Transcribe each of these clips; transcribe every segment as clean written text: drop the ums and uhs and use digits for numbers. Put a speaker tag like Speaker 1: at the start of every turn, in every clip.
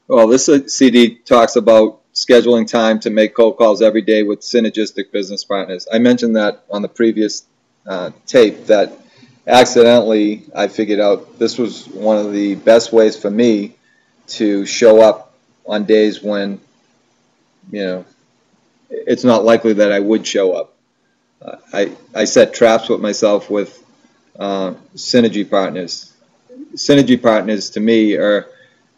Speaker 1: Well, this CD talks about scheduling time to make cold calls every day with synergistic business partners. I mentioned that on the previous tape that accidentally I figured out this was one of the best ways for me to show up on days when, you know, it's not likely that I would show up. I set traps with myself with synergy partners. Synergy partners to me are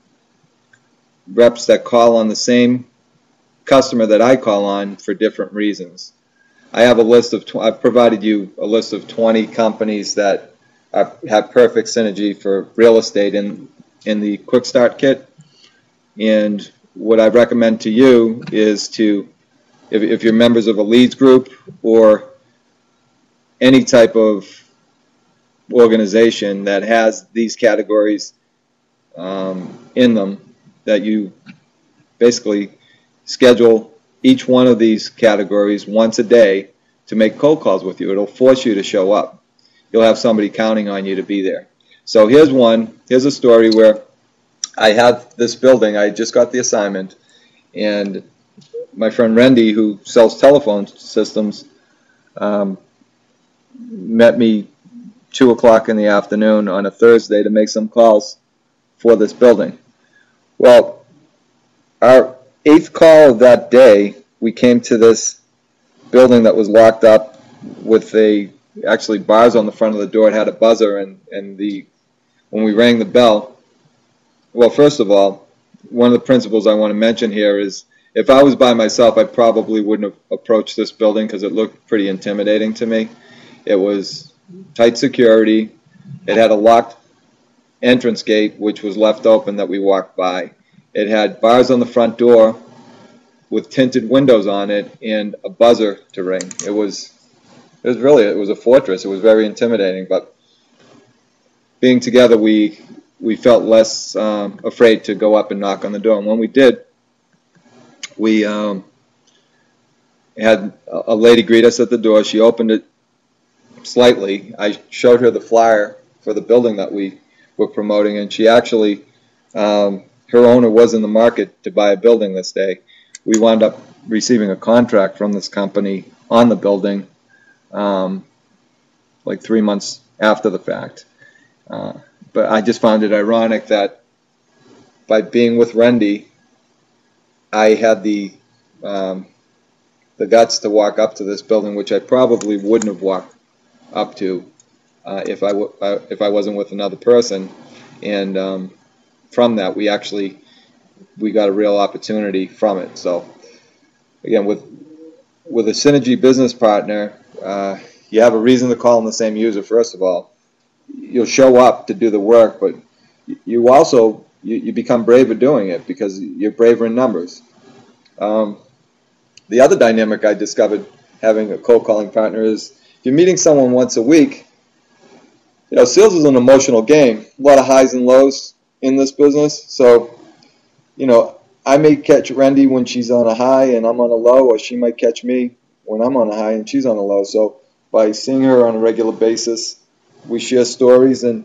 Speaker 1: reps that call on the same customer that I call on for different reasons. I have a list of, I've provided you a list of 20 companies that have perfect synergy for real estate in the Quick Start Kit. And what I recommend to you is to, if you're members of a leads group or any type of organization that has these categories in them, that you basically schedule each one of these categories once a day to make cold calls with you. It'll force you to show up. You'll have somebody counting on you to be there. So here's one. Here's a story where I have this building. I just got the assignment, and my friend Randy, who sells telephone systems, met me 2 o'clock in the afternoon on a Thursday to make some calls for this building. Well, our 8th call of that day, we came to this building that was locked up with actually bars on the front of the door. It had a buzzer, and when we rang the bell, well, first of all, one of the principles I want to mention here is if I was by myself, I probably wouldn't have approached this building because it looked pretty intimidating to me. It was tight security. It had a locked entrance gate, which was left open that we walked by. It had bars on the front door with tinted windows on it and a buzzer to ring. It was a fortress. It was very intimidating, but being together, we felt less afraid to go up and knock on the door. And when we did, we had a lady greet us at the door. She opened it slightly. I showed her the flyer for the building that we were promoting, and she actually, her owner was in the market to buy a building this day. We wound up receiving a contract from this company on the building like 3 months after the fact. But I just found it ironic that by being with Randy, I had the guts to walk up to this building, which I probably wouldn't have walked up to if I wasn't with another person. And from that, we got a real opportunity from it. So again, with a synergy business partner, you have a reason to call on the same user. First of all, you'll show up to do the work, but you also you become braver doing it because you're braver in numbers. The other dynamic I discovered having a cold calling partner is if you're meeting someone once a week, sales is an emotional game. A lot of highs and lows in this business. So, I may catch Randy when she's on a high and I'm on a low, or she might catch me when I'm on a high and she's on a low. So by seeing her on a regular basis, we share stories and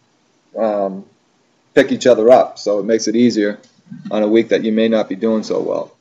Speaker 1: pick each other up. So it makes it easier on a week that you may not be doing so well.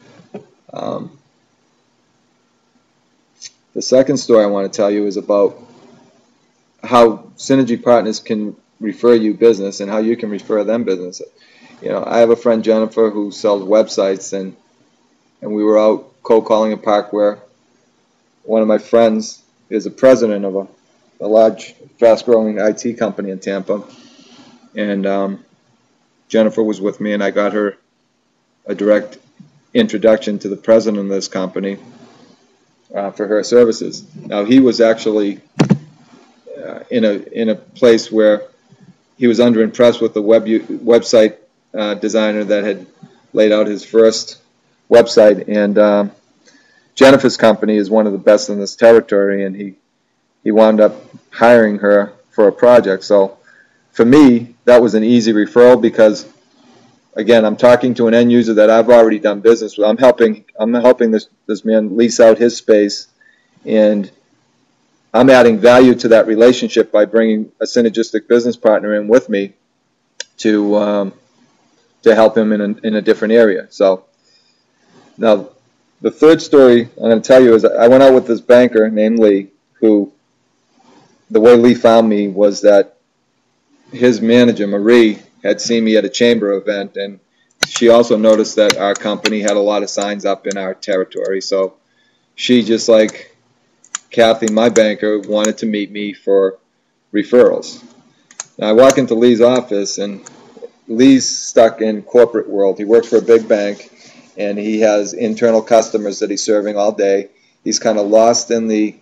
Speaker 1: The second story I want to tell you is about how synergy partners can refer you business and how you can refer them business. I have a friend, Jennifer, who sells websites, and we were out cold calling a park where one of my friends is a president of a large, fast-growing IT company in Tampa. And Jennifer was with me, and I got her a direct introduction to the president of this company for her services. Now, he was actually in a place where he was underimpressed with the website designer that had laid out his first website, and Jennifer's company is one of the best in this territory, and he wound up hiring her for a project. So for me, that was an easy referral because, again, I'm talking to an end user that I've already done business with. I'm helping this man lease out his space, and I'm adding value to that relationship by bringing a synergistic business partner in with me to to help him in a different area. So now the third story I'm going to tell you is I went out with this banker named Lee, who, the way Lee found me was that his manager, Marie, had seen me at a chamber event, and she also noticed that our company had a lot of signs up in our territory. So she, just like Kathy, my banker, wanted to meet me for referrals. Now I walk into Lee's office, and Lee's stuck in corporate world. He works for a big bank, and he has internal customers that he's serving all day. He's kind of lost in the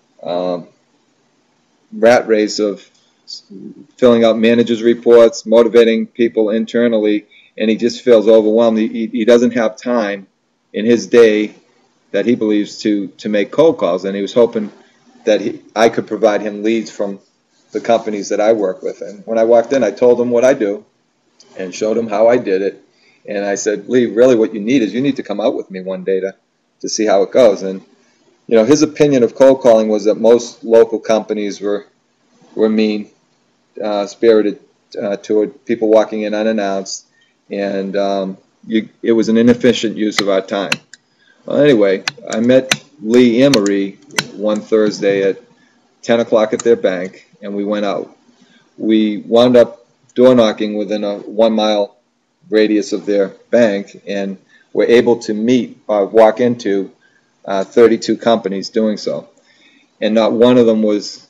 Speaker 1: rat race of filling out managers' reports, motivating people internally, and he just feels overwhelmed. He doesn't have time in his day that he believes to make cold calls, and he was hoping that I could provide him leads from the companies that I work with. And when I walked in, I told him what I do and showed him how I did it. And I said, Lee, really what you need is you need to come out with me one day to see how it goes. And you know, his opinion of cold calling was that most local companies were mean, spirited toward people walking in unannounced, and it was an inefficient use of our time. Well, anyway, I met Lee and Marie one Thursday at 10 o'clock at their bank, and we went out. We wound up door knocking within a 1 mile radius of their bank, and were able to walk into 32 companies doing so. And not one of them was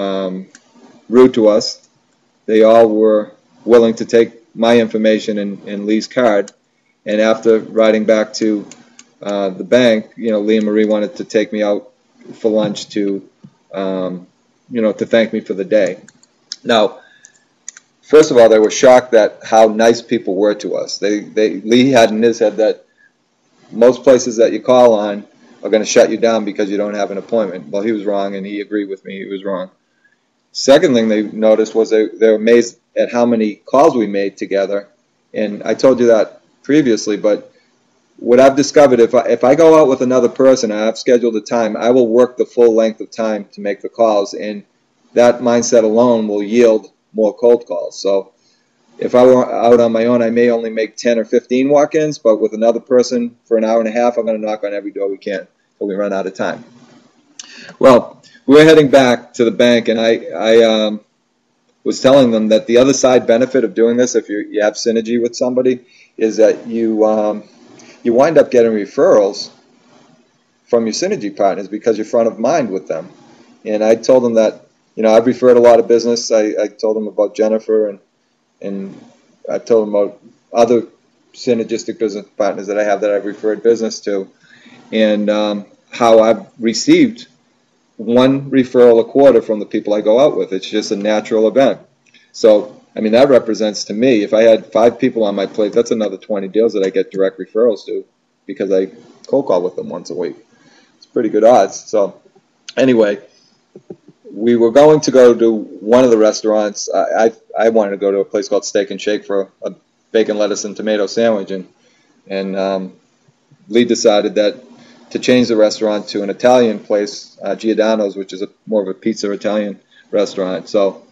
Speaker 1: rude to us. They all were willing to take my information and Lee's card. And after riding back to the bank, you know, Lee and Marie wanted to take me out for lunch to thank me for the day. Now, first of all, they were shocked at how nice people were to us. Lee had in his head that most places that you call on are going to shut you down because you don't have an appointment. Well, he was wrong, and he agreed with me. He was wrong. Second thing they noticed was they were amazed at how many calls we made together. And I told you that previously, but what I've discovered, if I go out with another person and I've scheduled a time, I will work the full length of time to make the calls, and that mindset alone will yield more cold calls. So if I were out on my own, I may only make 10 or 15 walk-ins, but with another person for an hour and a half, I'm going to knock on every door we can until we run out of time. Well, we were heading back to the bank, and I was telling them that the other side benefit of doing this, if you have synergy with somebody, is that you wind up getting referrals from your synergy partners because you're front of mind with them. And I told them that, you know, I've referred a lot of business. I told them about Jennifer, and I told them about other synergistic business partners that I have that I've referred business to, and how I've received one referral a quarter from the people I go out with. It's just a natural event. So, I mean, that represents to me, if I had 5 people on my plate, that's another 20 deals that I get direct referrals to because I cold call with them once a week. It's pretty good odds. So, anyway, we were going to go to one of the restaurants. I wanted to go to a place called Steak and Shake for a bacon, lettuce, and tomato sandwich, and Lee decided that to change the restaurant to an Italian place, Giordano's, which is more of a pizza Italian restaurant. So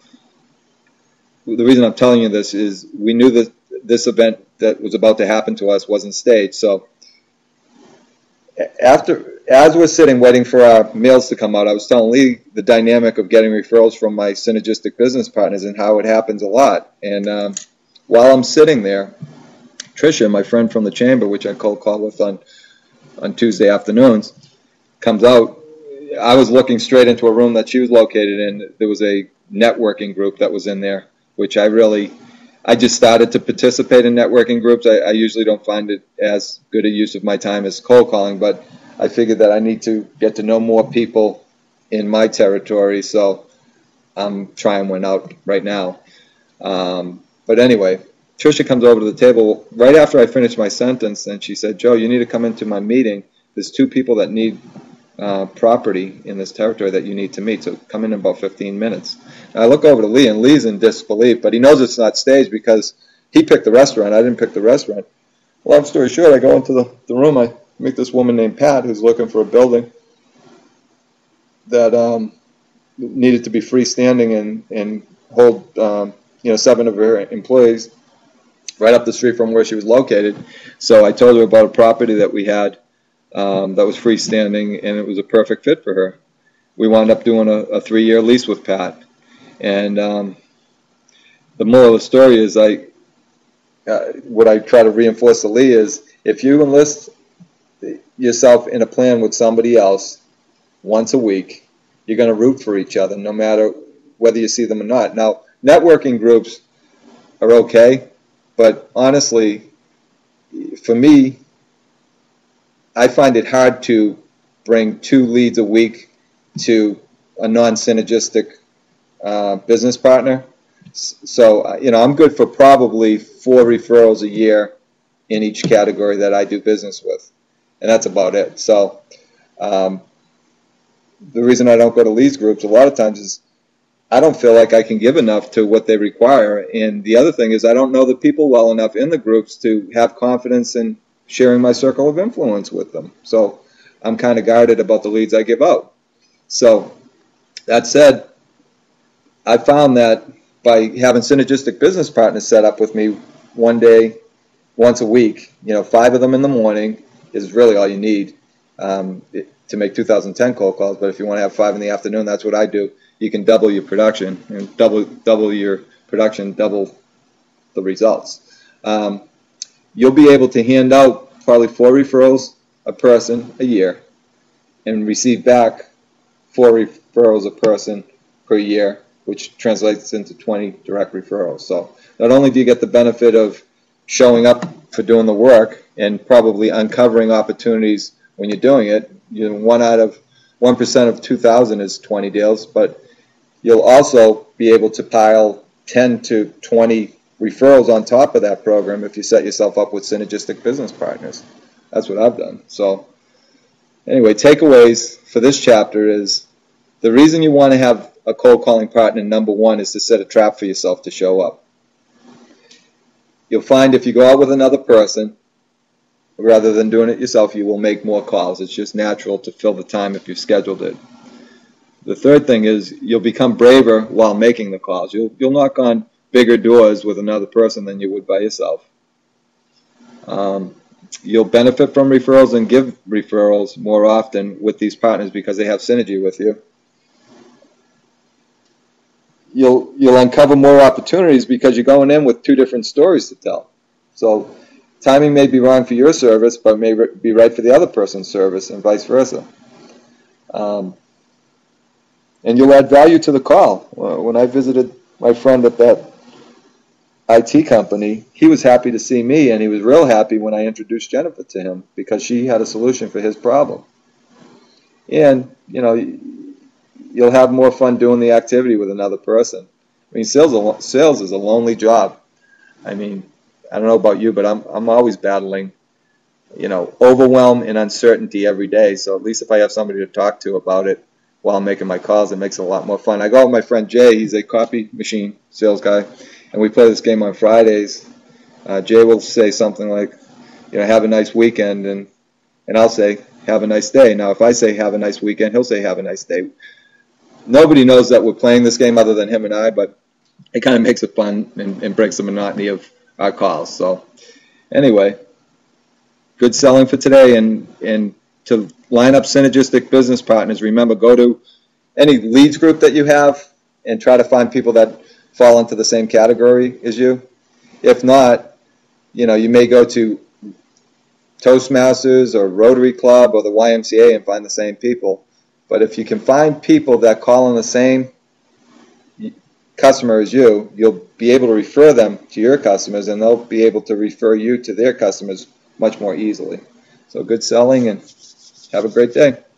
Speaker 1: the reason I'm telling you this is we knew that this event that was about to happen to us wasn't staged. So as we're sitting waiting for our meals to come out, I was telling Lee the dynamic of getting referrals from my synergistic business partners and how it happens a lot. And while I'm sitting there, Tricia, my friend from the chamber, which I cold call with on Tuesday afternoons, comes out. I was looking straight into a room that she was located in. There was a networking group that was in there, which I just started to participate in networking groups. I usually don't find it as good a use of my time as cold calling, but I figured that I need to get to know more people in my territory, so I'm trying one out right now. But anyway, Tricia comes over to the table right after I finished my sentence, and she said, Joe, you need to come into my meeting. There's 2 people that need property in this territory that you need to meet, so come in about 15 minutes. And I look over to Lee, and Lee's in disbelief, but he knows it's not staged because he picked the restaurant. I didn't pick the restaurant. Long story short, I go into the room. I meet this woman named Pat who's looking for a building that needed to be freestanding and hold 7 of her employees. right up the street from where she was located. So I told her about a property that we had that was freestanding, and it was a perfect fit for her. We wound up doing a 3-year lease with Pat. And the moral of the story is what I try to reinforce to Lee is, if you enlist yourself in a plan with somebody else once a week, you're going to root for each other no matter whether you see them or not. Now, networking groups are okay, but honestly, for me, I find it hard to bring 2 leads a week to a non-synergistic business partner. So, I'm good for probably 4 referrals a year in each category that I do business with, and that's about it. So, the reason I don't go to leads groups a lot of times is I don't feel like I can give enough to what they require, and the other thing is I don't know the people well enough in the groups to have confidence in sharing my circle of influence with them. So I'm kind of guarded about the leads I give out. So that said, I found that by having synergistic business partners set up with me one day, once a week, 5 of them in the morning is really all you need to make 2010 cold calls. But if you want to have 5 in the afternoon, that's what I do. You can double your production, and double your production, double the results. You'll be able to hand out probably 4 referrals a person a year and receive back 4 referrals a person per year, which translates into 20 direct referrals. So not only do you get the benefit of showing up for doing the work and probably uncovering opportunities when you're doing it, 1% of 2,000 is 20 deals, but you'll also be able to pile 10 to 20 referrals on top of that program if you set yourself up with synergistic business partners. That's what I've done. So anyway, takeaways for this chapter is the reason you want to have a cold calling partner, number one, is to set a trap for yourself to show up. You'll find if you go out with another person, rather than doing it yourself, you will make more calls. It's just natural to fill the time if you've scheduled it. The third thing is you'll become braver while making the calls. You'll knock on bigger doors with another person than you would by yourself. You'll benefit from referrals and give referrals more often with these partners because they have synergy with you. You'll uncover more opportunities because you're going in with 2 different stories to tell. So timing may be wrong for your service, but may be right for the other person's service, and vice versa. And you'll add value to the call. When I visited my friend at that IT company, he was happy to see me, and he was real happy when I introduced Jennifer to him because she had a solution for his problem. And, you'll have more fun doing the activity with another person. I mean, sales is a lonely job. I mean, I don't know about you, but I'm always battling, overwhelm and uncertainty every day. So at least if I have somebody to talk to about it while I'm making my calls, it makes it a lot more fun. I go out with my friend Jay. He's a copy machine sales guy, and we play this game on Fridays. Jay will say something like, have a nice weekend, and I'll say, have a nice day. Now, if I say have a nice weekend, he'll say have a nice day. Nobody knows that we're playing this game other than him and I, but it kind of makes it fun and breaks the monotony of our calls. So anyway, good selling for today. And to line up synergistic business partners, remember, go to any leads group that you have and try to find people that fall into the same category as you. If not, you may go to Toastmasters or Rotary Club or the YMCA and find the same people. But if you can find people that call on the same customer as you, you'll be able to refer them to your customers, and they'll be able to refer you to their customers much more easily. So good selling, and have a great day.